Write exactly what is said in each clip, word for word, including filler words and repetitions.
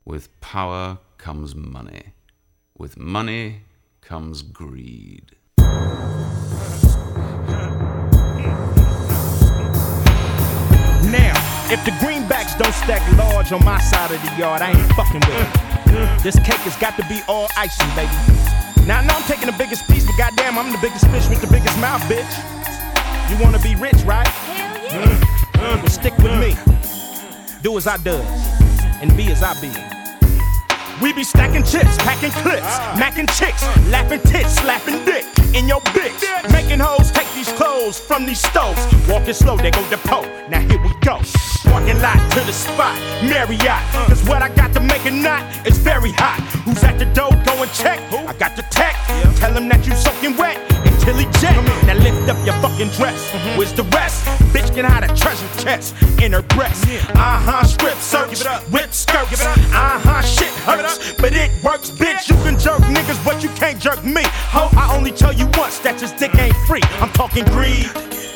With power comes money. With money comes greed. Now, if the greenbacks don't stack large on my side of the yard, I ain't fucking with it. This cake has got to be all icing, baby. Now I know I'm taking the biggest piece, but goddamn, I'm the biggest fish with the biggest mouth, bitch. You wanna be rich, right? Hell yeah. Mm, well, stick with me. Do as I does, and be as I be. We be stacking chips, packing clips, macking chicks, laughing tits, slapping dick in your bitch. Making hoes take these clothes from these stoves. Walking slow, they go to pole. Now here we go. Walking lot to the spot, Marriott. Cause what I got to make a knot is very hot. Who's at the door? Go and check. I got the tech. Tell him that you soaking wet until he jet. Now lift up your fucking dress. Where's the rest? Bitch can hide a treasure chest in her breast. Uh-huh, strip search, whip skirts. Uh-huh, shit hurts, but it works, bitch. You can jerk niggas, but you can't jerk me. Ho, I only tell you once that your dick ain't free. I'm talking greed.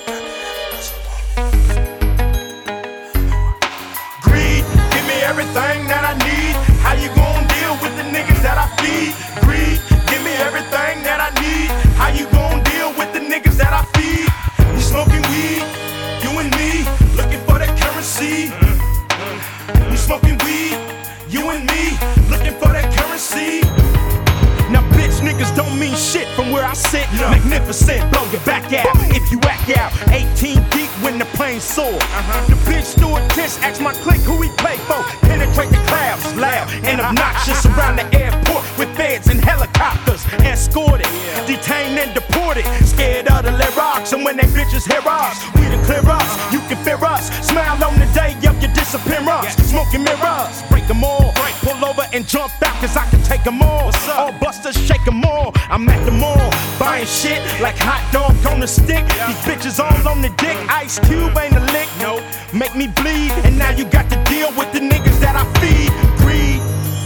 Greed, give me everything that I need. How you gon' deal with the niggas that I feed? Greed, give me everything that I need. How you gon' deal with the niggas that I feed? We smoking weed, you and me, looking for that currency. We smoking weed, you and me, looking for that currency. Now bitch niggas don't mean shit from where I sit. No. Magnificent, blow your back out if you act out. eighteen deep when the plane soar. Uh-huh. The bitch stewardess asks my clique who he play for. Penetrate the clouds, loud and obnoxious. Around the airport with feds and helicopters. Escorted, yeah. Detained and deported. Scared of the lyrics, and when they bitches hear us, we the clear us, you can fear us. Smile on the day of your disappearance. Yeah. Smoking mirrors, break them all. Break. Pull over and jump out cause I can take them all. All busters, shake them all. I'm at the mall, buying shit like hot dog on the stick. Yeah. These bitches all on the dick. Ice Cube ain't a lick. No. Make me bleed, and now you got to deal with the niggas that I feed. Greed.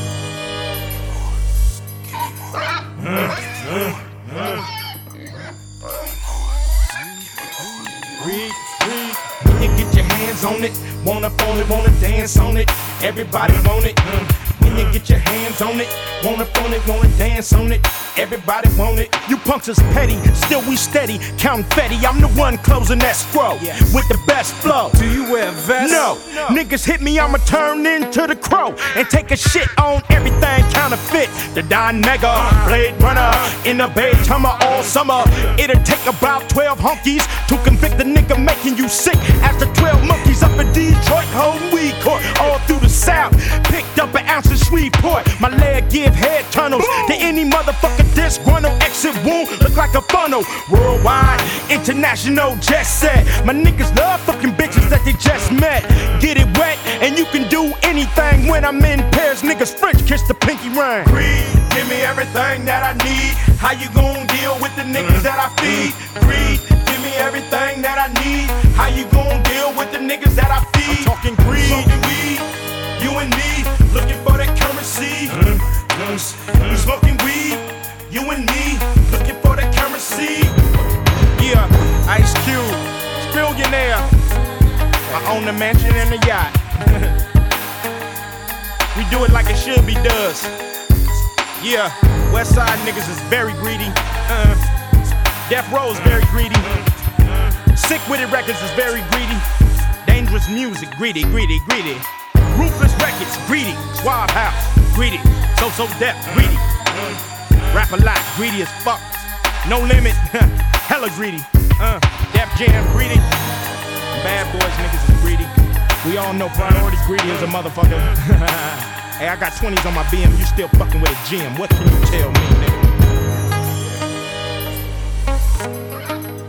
Uh, uh, uh. Greed, greed. When you get your hands on it, wanna phone it, wanna dance on it. Everybody want it. Mm. When you get your hands on it, wanna phone it, wanna dance on it. Everybody want it. You punks is petty, still we steady, counting fetty. I'm the one closing that scroll, yes. With the best flow. Do you wear vests? No. no, niggas hit me, I'ma turn into the crow and take a shit on everything counterfeit. The Don Mega, Blade Runner, in the Bay Hummer all summer. It'll take about twelve honkies to convict the nigga making you sick. After twelve monkeys up in Detroit, home weed court, all through the South. Picked up an ounce of Shreveport. My leg give head tunnels to any motherfucker disgruntled. Exit wound look like a funnel. Worldwide, international jet set. My niggas love fucking bitches that they just met. Get it wet and you can do anything when I'm in Paris. Niggas French kiss the pinky ring. Greed, give me everything that I need. How you gon' deal with the niggas that I feed? Greed, give me everything that I need. How you gon' deal with the niggas that I feed? I'm talking greed. Smoking weed, you and me, looking for that currency. We smoking weed, you and me, looking for that currency. Yeah, Ice Cube, billionaire. I own the mansion and the yacht. We do it like it should be does. Yeah, Westside niggas is very greedy. Uh, Death Row is very greedy. Sick With It Records is very greedy. Dangerous Music, greedy, greedy, greedy. Ruthless Records, greedy. Suave House, greedy. So So Def, greedy. Rap a lot, greedy as fuck. No Limit, hella greedy. Uh, Def Jam, greedy. Bad Boys niggas is greedy. We all know Priorities greedy as a motherfucker. Hey, I got twenties on my B M, you still fucking with a gym. What can you tell me, nigga?